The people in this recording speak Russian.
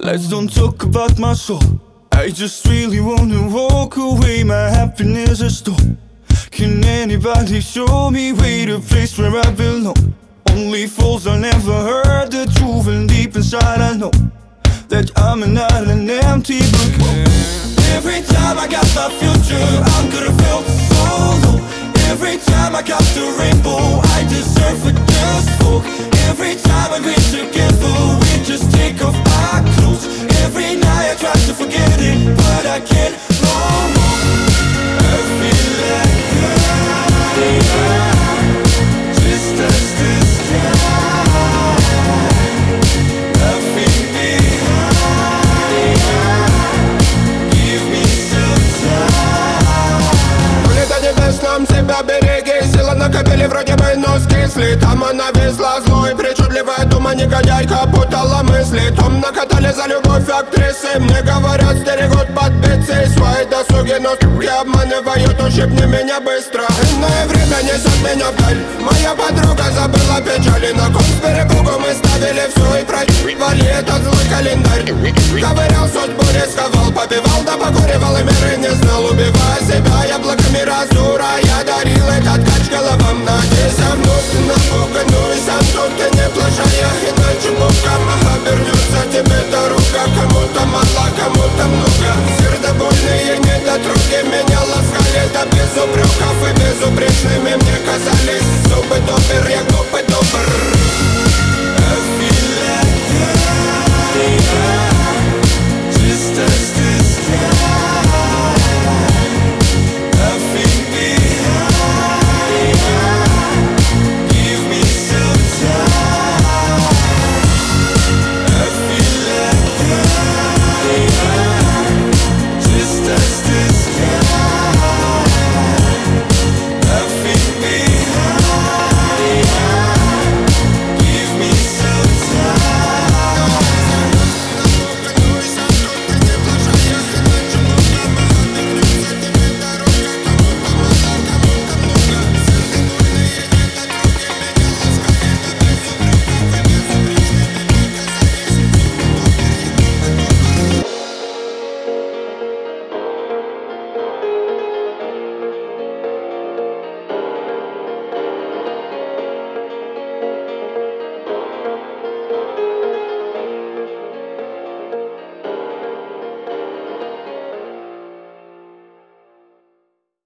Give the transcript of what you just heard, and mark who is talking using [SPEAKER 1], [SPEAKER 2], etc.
[SPEAKER 1] Let's don't talk about my soul. I just really wanna walk away. My happiness is stole. Can anybody show me way to place where I belong? Only fools will never heard the truth, and deep inside I know that I'm not an empty book. Every time I got my future, I'm gonna feel so low. Every time I got the rainbow, I deserve a just folk. Every time we're together, we just take off our clothes. Every night I try to forget it, but I can't no more. I feel like just as the sky. Nothing behind. Give me some time.
[SPEAKER 2] Улетай небесном, себя береги. Сила накопили, вроде бы нос кисли. Там она везла злой, причудливая дума. Негодяйка путала мысли. Том накатали за любовь актрисы. Мне говорят, стерегут подбиться. Свои досуги, но суки обманывают. Ущипни меня быстро. Иное время несет меня вдаль. Моя подруга забыла печали. На кон с перепугу мы ставили все и проебали этот злой календарь. Ковырял судьбу, рисковал, побивал, да покуривал и меры не знал. Убивая себя яблоками раздура, я дарил этот кач головам. Надеюсь, вновь ты напуганную. Сам тут ты не плашая, иначе боком обернется тебе дорога. Кому-то мало, кому-то много. Сердобольные недотроги меня ласкали до без упреков и безупречными